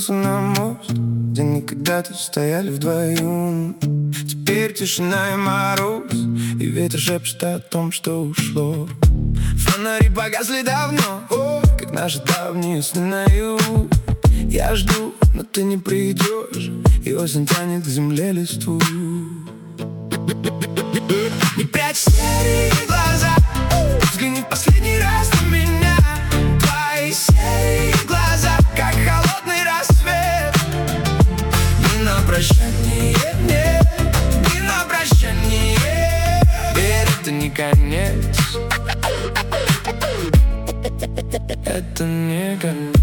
спустился на мост, где когда-то стояли вдвоем. Теперь тишина и мороз, и ветер шепчет о том, что ушло. Фонари погасли давно, как наши давние сны наяву. Я жду, но ты не придешь, и осень тянет к земле листву. Не прячь серые глаза, взгляни в последний раз на меня. Твои серые глаза, как холодный рассвет. Не на прощание, нет, не на прощание. Верь, это не конец, это не конец.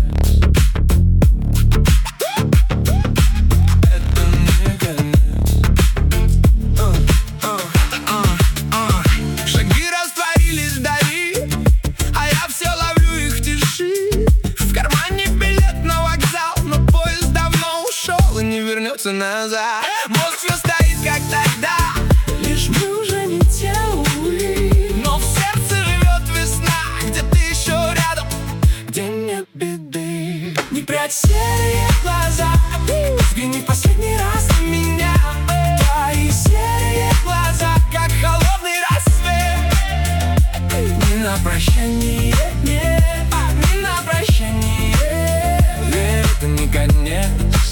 Назад. Мозг все стоит, как тогда, лишь мы уже не те, увы. Но в сердце живет весна, где ты еще рядом, где нет беды. Не прячь серые глаза, взгляни в последний раз на меня. Твои серые глаза, как холодный рассвет. Не на прощание, нет, не на прощание. Верь, это не конец,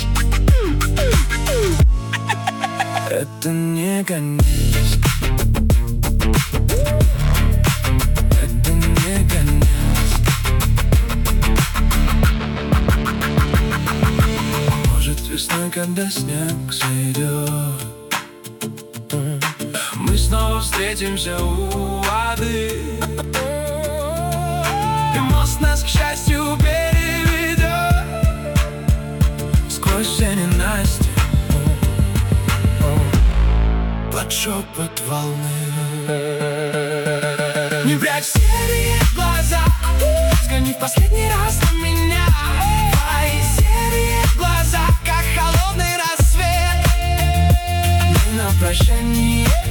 это не конец. Это не конец. Может, весной, когда снег сойдет, мы снова встретимся у воды, и мост нас, к счастью, переведет сквозь все ненастья под шепот волны. Не прячь серые глаза, взгляни в последний раз на меня. Твои серые глаза, как холодный рассвет. Не на прощание,